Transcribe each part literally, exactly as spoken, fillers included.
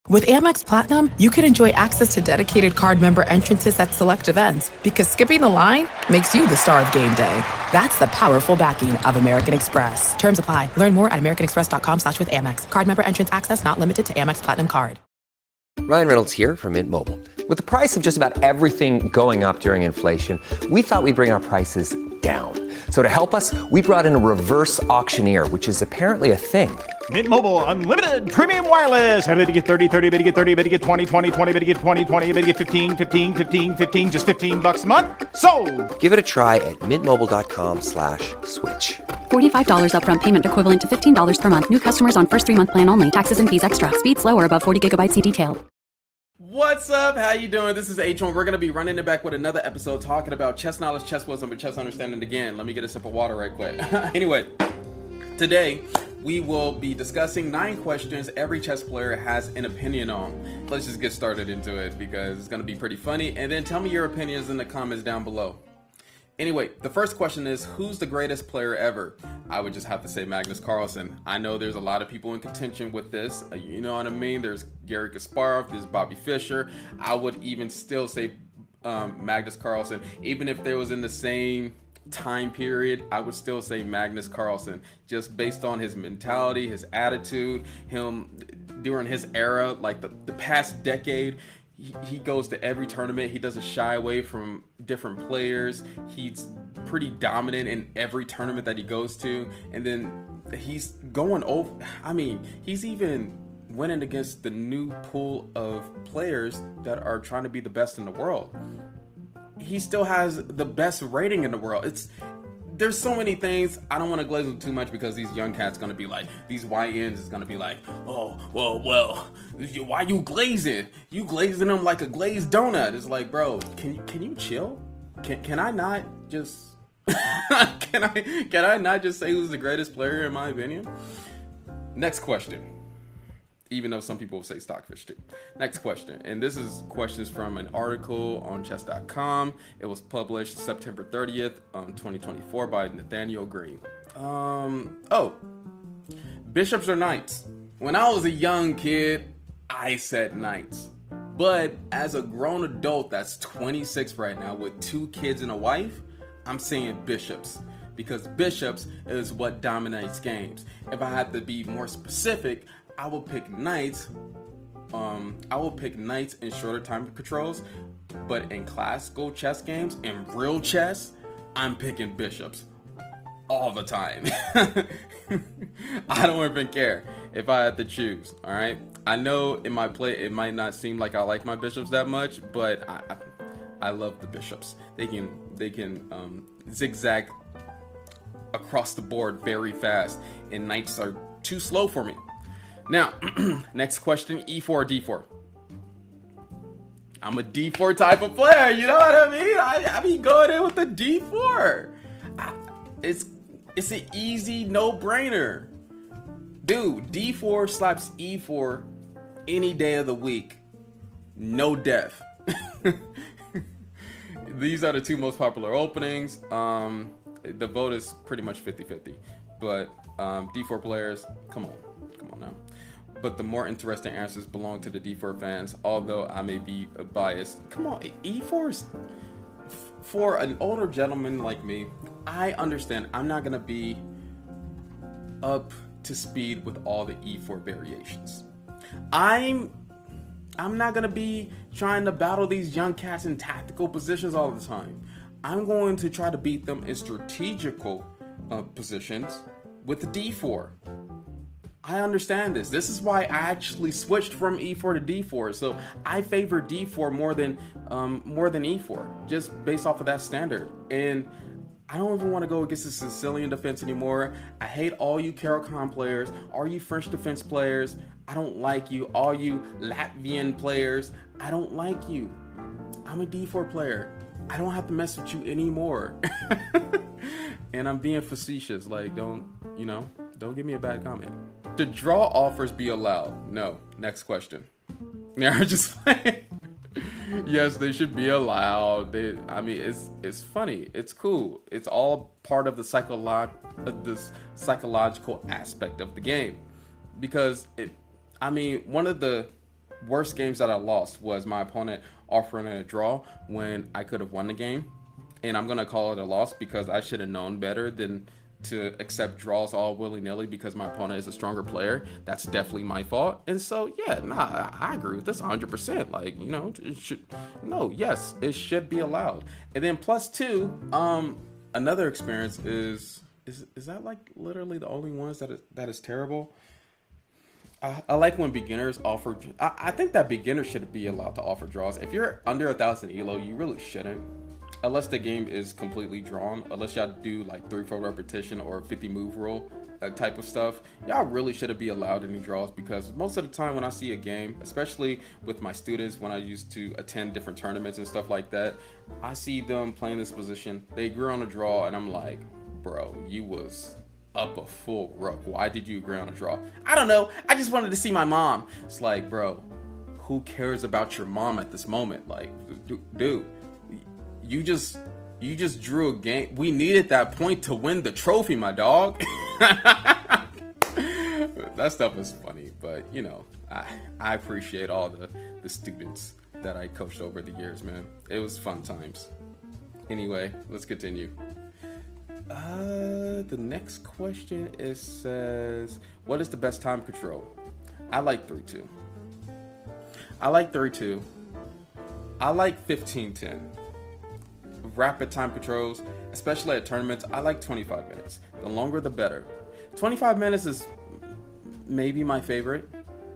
With Amex Platinum, you can enjoy access to dedicated card member entrances at select events because skipping the line makes you the star of game day. That's the powerful backing of American Express. Terms apply. Learn more at americanexpress.com slash with Amex. Card member entrance access not limited to Amex Platinum Card. Ryan Reynolds here from Mint Mobile. With the price of just about everything going up during inflation, we thought we'd bring our prices down. So to help us, we brought in a reverse auctioneer, which is apparently a thing. Mint Mobile Unlimited Premium Wireless. How to get thirty, thirty, bit to get thirty, bit to get twenty, twenty, twenty, bit to get twenty, twenty, bit to get fifteen, fifteen, fifteen, fifteen, just fifteen bucks a month? Sold! Give it a try at mintmobile.com slash switch. forty-five dollars upfront payment equivalent to fifteen dollars per month. New customers on first three-month plan only. Taxes and fees extra. Speed slower above forty gigabytes. See detail. What's up? How you doing? This is H one. We're going to be running it back with another episode talking about chess knowledge, chess wisdom, and chess understanding again. Let me get a sip of water right quick. Anyway, today we will be discussing nine questions every chess player has an opinion on. Let's just get started into it because it's going to be pretty funny. And then tell me your opinions in the comments down below. Anyway, the first question is, who's the greatest player ever? I would just have to say Magnus Carlsen. I know there's a lot of people in contention with this. Uh, you know what I mean? There's Garry Kasparov, there's Bobby Fischer. I would even still say um, Magnus Carlsen. Even if they was in the same time period, I would still say Magnus Carlsen. Just based on his mentality, his attitude, him during his era, like the, the past decade. He goes to every tournament. He doesn't shy away from different players. He's pretty dominant in every tournament that he goes to. And then he's going over, I mean, he's even winning against the new pool of players that are trying to be the best in the world. He still has the best rating in the world. It's There's so many things. I don't want to glaze them too much because these young cats going to be like, these Y Ns is going to be like, oh, well, well, why you glazing? You glazing them like a glazed donut. It's like, bro, can you can you chill? Can can I not just can I can I not just say who's the greatest player in my opinion? Next question. Even though some people will say Stockfish too. Next question, and this is questions from an article on chess dot com. It was published September thirtieth, um, twenty twenty-four by Nathaniel Green. Um, oh, bishops or knights? When I was a young kid, I said knights. But as a grown adult that's twenty-six right now with two kids and a wife, I'm saying bishops. Because bishops is what dominates games. If I had to be more specific, I will pick knights. Um, I will pick knights in shorter time controls, but in classical chess games, in real chess, I'm picking bishops all the time. I don't even care if I had to choose. All right. I know in my play it might not seem like I like my bishops that much, but I, I, I love the bishops. They can they can um, zigzag across the board very fast, and knights are too slow for me. Now, next question, e four or d four? I'm a d four type of player, you know what I mean? I, I be going in with the d four. I, it's it's an easy no-brainer. Dude, d four slaps e four any day of the week. No death. These are the two most popular openings. Um, the vote is pretty much fifty-fifty. But um, d four players, come on. Come on now. But the more interesting answers belong to the d four fans, although I may be biased. Come on, e four is for an older gentleman like me. I understand I'm not gonna be up to speed with all the e four variations. I'm I'm not gonna be trying to battle these young cats in tactical positions all the time. I'm going to try to beat them in strategical uh, positions with the d four. I understand this. This is why I actually switched from e four to d four. So I favor d four more than um, more than e four, just based off of that standard. And I don't even want to go against the Sicilian defense anymore. I hate all you Caro-Kann players, all you French defense players. I don't like you. All you Latvian players, I don't like you. I'm a d four player. I don't have to mess with you anymore. And I'm being facetious. Like, don't, you know, don't give me a bad comment. Should draw offers be allowed? No. Next question. Yeah, I'm just playing. Yes, they should be allowed. They, I mean, it's it's funny. It's cool. It's all part of the psycholo- uh, this psychological aspect of the game. Because it, I mean, one of the worst games that I lost was my opponent offering a draw when I could have won the game. And I'm going to call it a loss because I should have known better than to accept draws all willy-nilly because my opponent is a stronger player. That's definitely my fault. And so, yeah, nah, I agree with this one hundred percent. Like, you know, it should, no, yes, it should be allowed. And then plus two, um, another experience is, is, is that like literally the only ones that is, that is terrible? I, I like when beginners offer, I, I think that beginners should be allowed to offer draws. If you're under a thousand elo, you really shouldn't. Unless the game is completely drawn, unless y'all do like three, four repetition or fifty move rule, that type of stuff, y'all really shouldn't be allowed any draws because most of the time when I see a game, especially with my students, when I used to attend different tournaments and stuff like that, I see them playing this position, they agree on a draw and I'm like, bro, you was up a full rook. Why did you agree on a draw? I don't know. I just wanted to see my mom. It's like, bro, who cares about your mom at this moment? Like, dude, you just you just drew a game. We needed that point to win the trophy, my dog. That stuff is funny, but you know, I I appreciate all the the students that I coached over the years, man. It was fun times. Anyway, let's continue. Uh, the next question is says, what is the best time control? I like three two. I like three two. I like fifteen ten. Rapid time controls, especially at tournaments, I like twenty-five minutes. The longer the better. twenty-five minutes is maybe my favorite.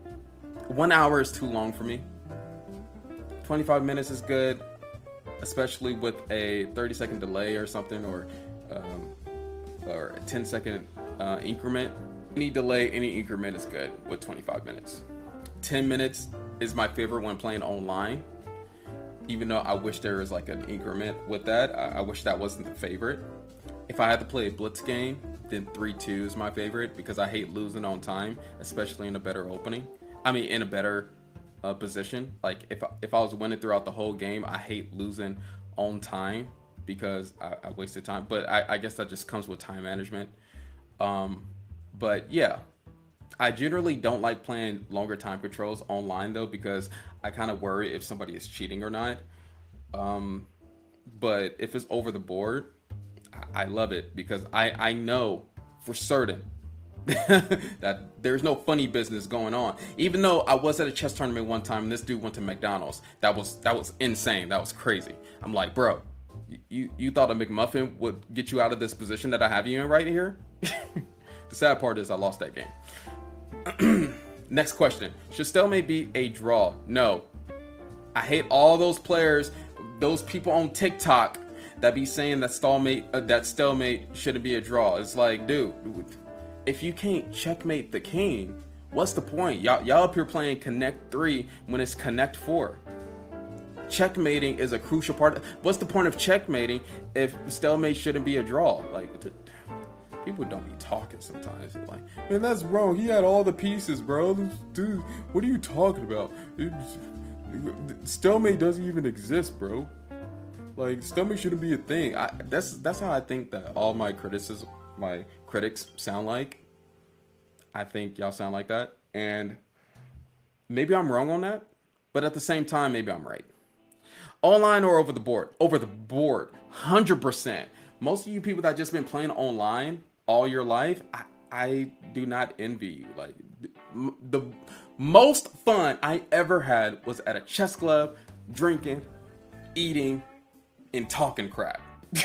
One hour is too long for me. twenty-five minutes is good, especially with a thirty second delay or something, or um, or a ten second uh, increment. Any delay, any increment is good with twenty-five minutes. ten minutes is my favorite when playing online. Even though I wish there was like an increment with that, I, I wish that wasn't the favorite. If I had to play a blitz game, then three two is my favorite because I hate losing on time, especially in a better opening. I mean, in a better uh, position. Like if I, if I was winning throughout the whole game, I hate losing on time because I, I wasted time. But I, I guess that just comes with time management. Um, but yeah, I generally don't like playing longer time controls online though because I kind of worry if somebody is cheating or not. Um, but if it's over the board, I, I love it because I, I know for certain that there's no funny business going on. Even though I was at a chess tournament one time and this dude went to McDonald's. That was that was insane. That was crazy. I'm like, bro, you, you thought a McMuffin would get you out of this position that I have you in right here? The sad part is I lost that game. Next question. Should stalemate be a draw? No. I hate all those players, those people on TikTok that be saying that stalemate, uh, that stalemate shouldn't be a draw. It's like, dude, if you can't checkmate the king, what's the point? Y'all, y'all up here playing Connect three when it's Connect four. Checkmating is a crucial part. What's the point of checkmating if stalemate shouldn't be a draw? Like, people don't be talking sometimes. They're like, man, that's wrong. He had all the pieces, bro. Dude, what are you talking about? It's, stalemate doesn't even exist, bro. Like, stalemate shouldn't be a thing. I, that's that's how I think that all my criticism, my critics sound like. I think y'all sound like that, and maybe I'm wrong on that, but at the same time, maybe I'm right. Online or over the board? Over the board, one hundred percent. Most of you people that just been playing online all your life, I, I do not envy you. Like, the most fun I ever had was at a chess club, drinking, eating, and talking crap.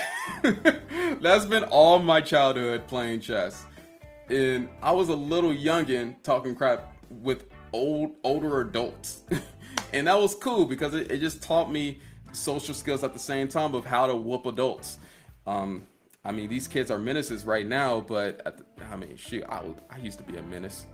That's been all my childhood playing chess. And I was a little youngin' talking crap with old older adults. And that was cool because it, it just taught me social skills at the same time of how to whoop adults. Um, I mean, these kids are menaces right now, but at the, I mean, shoot, I, I used to be a menace.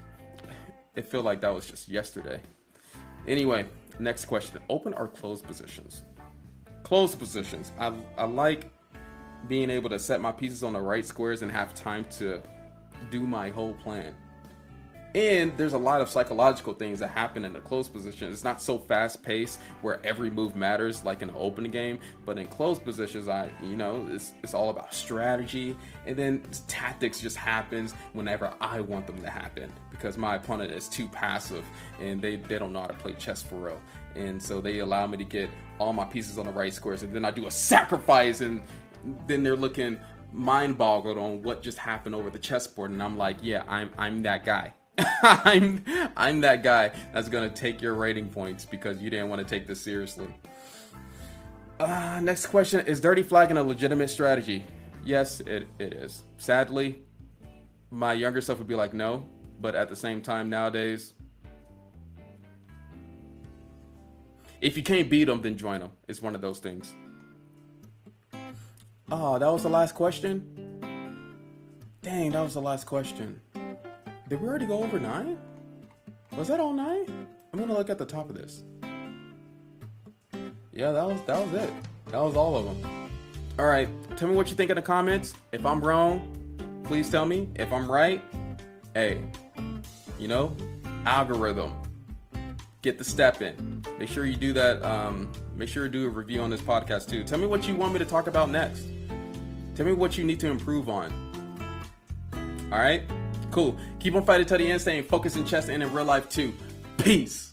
It felt like that was just yesterday. Anyway, next question. Open or closed positions? Closed positions. I, I like being able to set my pieces on the right squares and have time to do my whole plan. And there's a lot of psychological things that happen in the closed position. It's not so fast paced where every move matters like in an open game, but in closed positions, I, you know, it's, it's all about strategy. And then tactics just happens whenever I want them to happen, because my opponent is too passive and they, they don't know how to play chess for real. And so they allow me to get all my pieces on the right squares, and then I do a sacrifice, and then they're looking mind boggled on what just happened over the chessboard. And I'm like, yeah, I'm, I'm that guy. I'm I'm that guy that's gonna take your rating points because you didn't want to take this seriously. Uh, next question: is dirty flagging a legitimate strategy? Yes, it, it is. Sadly, my younger self would be like, no, but at the same time, nowadays, if you can't beat them, then join them. It's one of those things. Oh, that was the last question? Dang, that was the last question. Did we already go over nine? Was that all nine? I'm gonna look at the top of this. Yeah, that was that was it. That was all of them. All right, tell me what you think in the comments. If I'm wrong, please tell me. If I'm right, hey, you know, algorithm, get the step in. Make sure you do that. Um, make sure you do a review on this podcast too. Tell me what you want me to talk about next. Tell me what you need to improve on. All right. Cool. Keep on fighting till the end, staying focused in chess and in real life too. Peace.